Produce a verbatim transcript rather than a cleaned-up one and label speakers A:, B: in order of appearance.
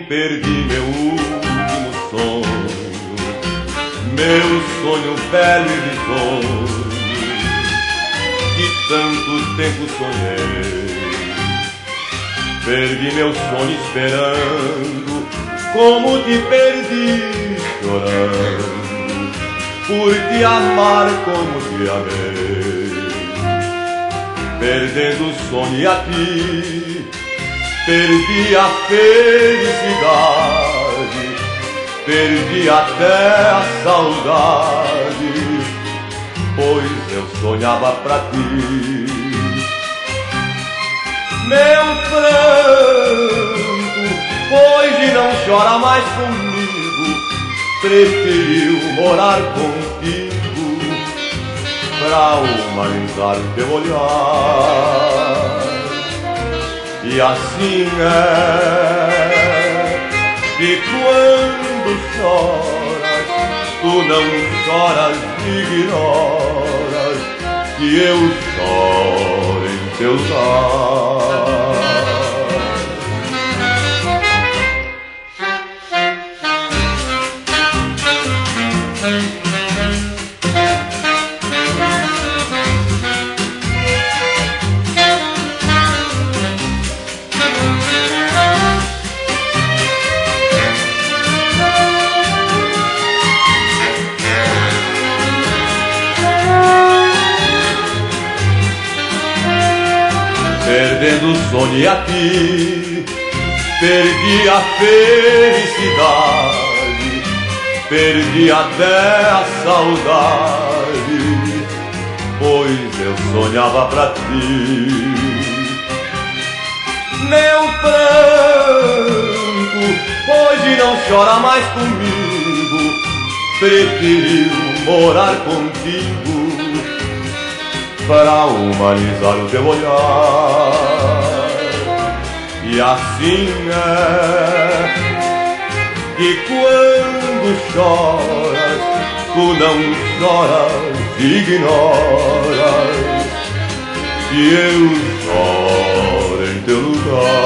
A: perdi meu último sonho, meu sonho velho e risonho, que tanto tempo sonhei. Perdi meu sonho esperando, como te perdi chorando, por te amar como te amei. Perdendo o sonho e a ti, perdi a felicidade, perdi até a saudade, pois eu sonhava pra ti. Meu pranto hoje não chora mais comigo, preferiu morar contigo pra humanizar teu olhar. E assim é que quando choras, tu não choras e ignoras que eu choro em teu lar. Perdendo o sonho e a ti, perdi a felicidade, perdi até a saudade, pois eu sonhava pra ti. Meu pranto hoje não chora mais comigo, preferiu morar contigo para humanizar o teu olhar. E assim é que quando choras, tu não choras e ignoras que eu choro em teu lugar.